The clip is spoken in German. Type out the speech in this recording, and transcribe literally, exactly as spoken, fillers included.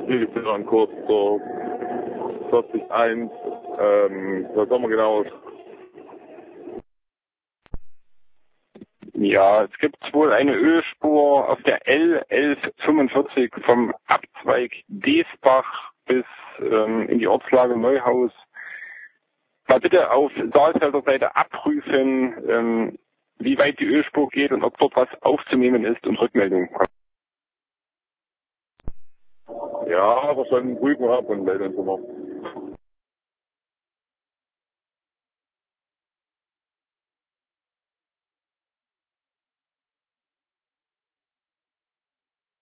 Kurs zur vierzig eins. Ähm, was haben wir genau? Ja, es gibt wohl eine Ölspur auf der L elf fünfundvierzig vom Abzweig Desbach bis ähm, in die Ortslage Neuhaus. Mal bitte auf Saalfelder Seite abprüfen, ähm, wie weit die Ölspur geht und ob dort was aufzunehmen ist und Rückmeldung kommt. Ja, verstanden. Prüfen wir ab und melden uns mal.